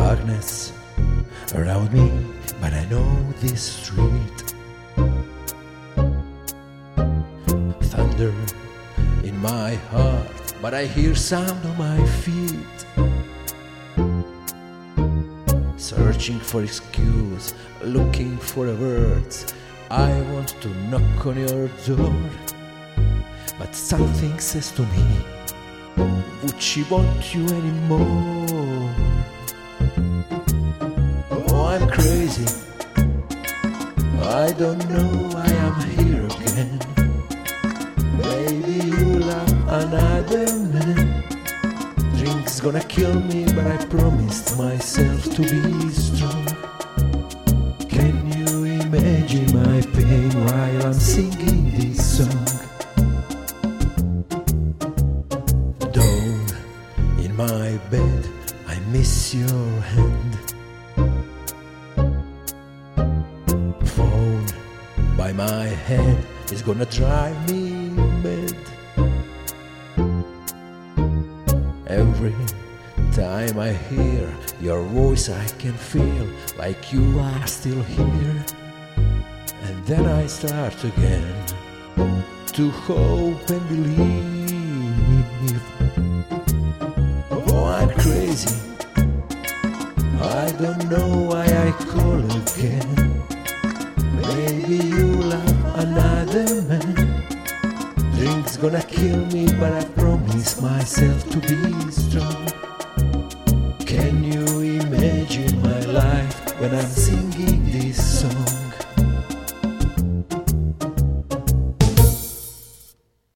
Darkness around me, but I know this street. Thunder in my heart, but I hear sound on my feet. Searching for excuse, looking for the words. I want to knock on your door, but something says to me, would she want you anymore? Oh, I'm crazy, I don't know why I'm here again. Maybe you love another man. Drink's gonna kill me, but I promised myself to be strong. Can you imagine my pain while I'm singing this song? Dawn in my bed, I miss your hand. Phone by my head is gonna drive me mad. Every time I hear your voice, I can feel like you are still here. And then I start again to hope and believe. Oh, I'm crazy, I don't know why I call again. Maybe you love another man. Drink's gonna kill me, but I promise myself to be strong. Can you imagine my life when I'm singing this song?